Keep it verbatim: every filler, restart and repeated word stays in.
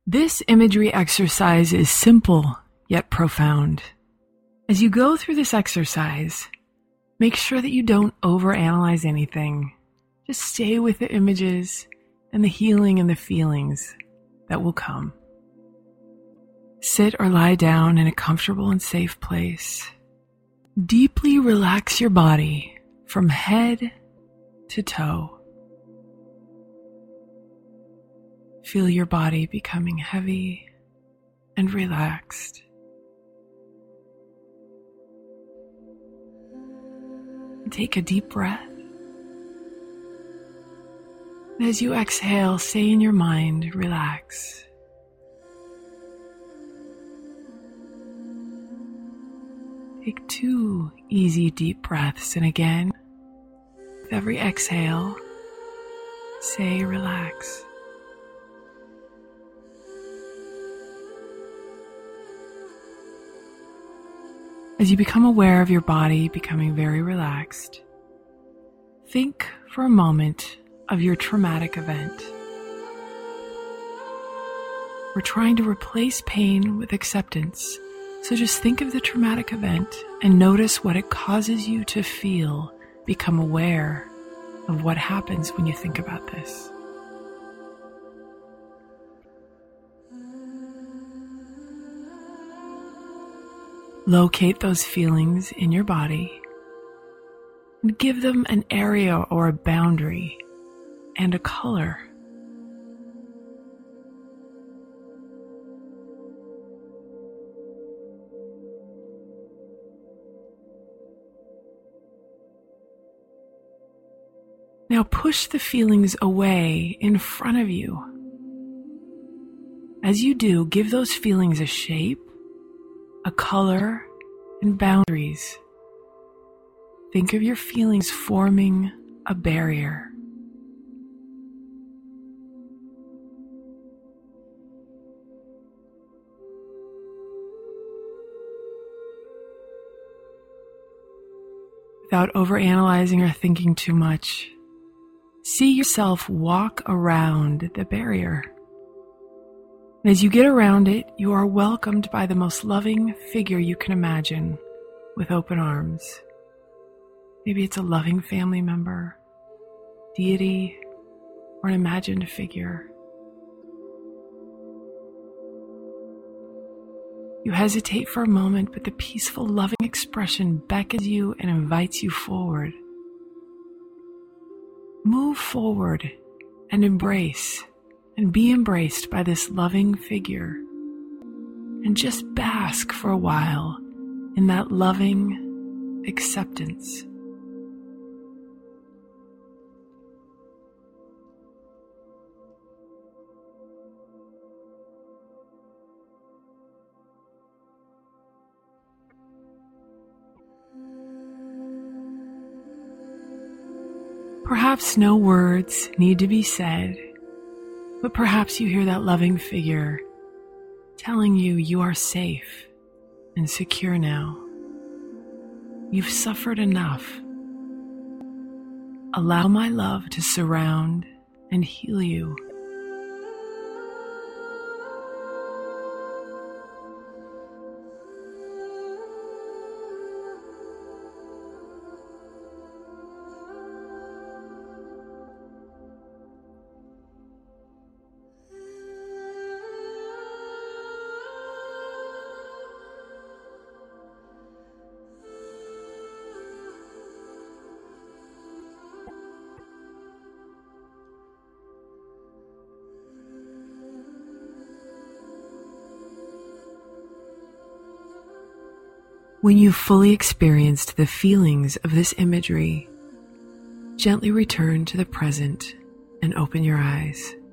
This imagery exercise is simple yet profound. As you go through this exercise, make sure that you don't overanalyze anything. Just stay with the images and the healing and the feelings that will come. Sit or lie down in a comfortable and safe place. Deeply relax your body from head to toe. Feel your body becoming heavy and relaxed. Take a deep breath. And as you exhale, say in your mind, relax. Take two easy deep breaths, and again, with every exhale, say relax. As you become aware of your body becoming very relaxed, think for a moment of your traumatic event. We're trying to replace pain with acceptance, so just think of the traumatic event and notice what it causes you to feel. Become aware of what happens when you think about this. Locate those feelings in your body and give them an area or a boundary and a color. Now push the feelings away in front of you. As you do, give those feelings a shape, a color, and boundaries. Think of your feelings forming a barrier. Without overanalyzing or thinking too much, see yourself walk around the barrier. And as you get around it, you are welcomed by the most loving figure you can imagine with open arms. Maybe it's a loving family member, deity, or an imagined figure. You hesitate for a moment, but the peaceful, loving expression beckons you and invites you forward. Move forward and embrace and be embraced by this loving figure, and just bask for a while in that loving acceptance. Perhaps no words need to be said, but perhaps you hear that loving figure telling you you are safe and secure now. You've suffered enough. Allow my love to surround and heal you. When you've fully experienced the feelings of this imagery, gently return to the present and open your eyes.